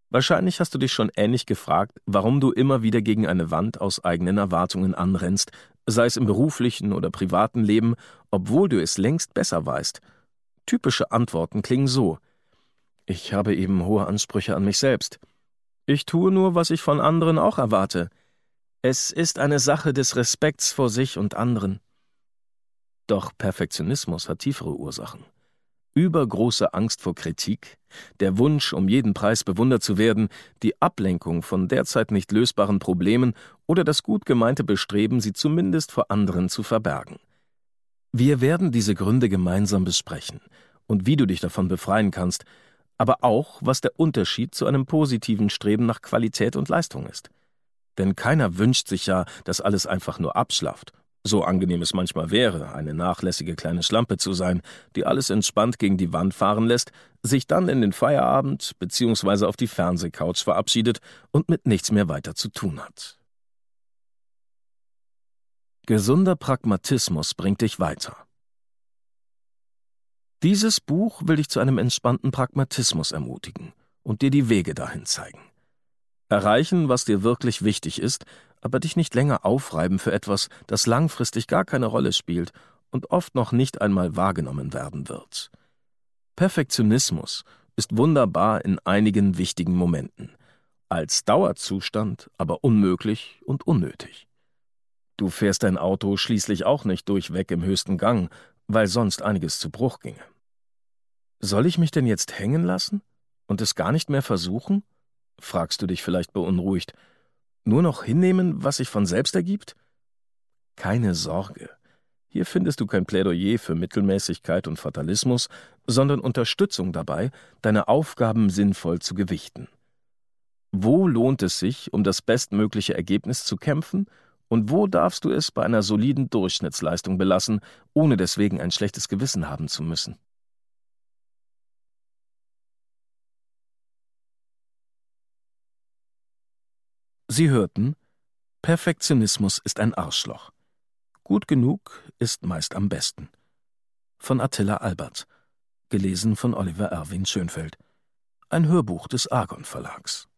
Wahrscheinlich hast du dich schon ähnlich gefragt, warum du immer wieder gegen eine Wand aus eigenen Erwartungen anrennst, sei es im beruflichen oder privaten Leben, obwohl du es längst besser weißt. Typische Antworten klingen so: Ich habe eben hohe Ansprüche an mich selbst. Ich tue nur, was ich von anderen auch erwarte. Es ist eine Sache des Respekts vor sich und anderen. Doch Perfektionismus hat tiefere Ursachen. Übergroße Angst vor Kritik, der Wunsch, um jeden Preis bewundert zu werden, die Ablenkung von derzeit nicht lösbaren Problemen oder das gut gemeinte Bestreben, sie zumindest vor anderen zu verbergen. Wir werden diese Gründe gemeinsam besprechen und wie du dich davon befreien kannst, aber auch, was der Unterschied zu einem positiven Streben nach Qualität und Leistung ist. Denn keiner wünscht sich ja, dass alles einfach nur abschlafft. So angenehm es manchmal wäre, eine nachlässige kleine Schlampe zu sein, die alles entspannt gegen die Wand fahren lässt, sich dann in den Feierabend bzw. auf die Fernsehcouch verabschiedet und mit nichts mehr weiter zu tun hat. Gesunder Pragmatismus bringt dich weiter. Dieses Buch will dich zu einem entspannten Pragmatismus ermutigen und dir die Wege dahin zeigen. Erreichen, was dir wirklich wichtig ist, aber dich nicht länger aufreiben für etwas, das langfristig gar keine Rolle spielt und oft noch nicht einmal wahrgenommen werden wird. Perfektionismus ist wunderbar in einigen wichtigen Momenten, als Dauerzustand aber unmöglich und unnötig. Du fährst dein Auto schließlich auch nicht durchweg im höchsten Gang, weil sonst einiges zu Bruch ginge. Soll ich mich denn jetzt hängen lassen und es gar nicht mehr versuchen? Fragst du dich vielleicht beunruhigt. Nur noch hinnehmen, was sich von selbst ergibt? Keine Sorge. Hier findest du kein Plädoyer für Mittelmäßigkeit und Fatalismus, sondern Unterstützung dabei, deine Aufgaben sinnvoll zu gewichten. Wo lohnt es sich, um das bestmögliche Ergebnis zu kämpfen, und wo darfst du es bei einer soliden Durchschnittsleistung belassen, ohne deswegen ein schlechtes Gewissen haben zu müssen? Sie hörten: Perfektionismus ist ein Arschloch. Gut genug ist meist am besten. Von Attila Albert. Gelesen von Oliver Erwin Schönfeld. Ein Hörbuch des Argon Verlags.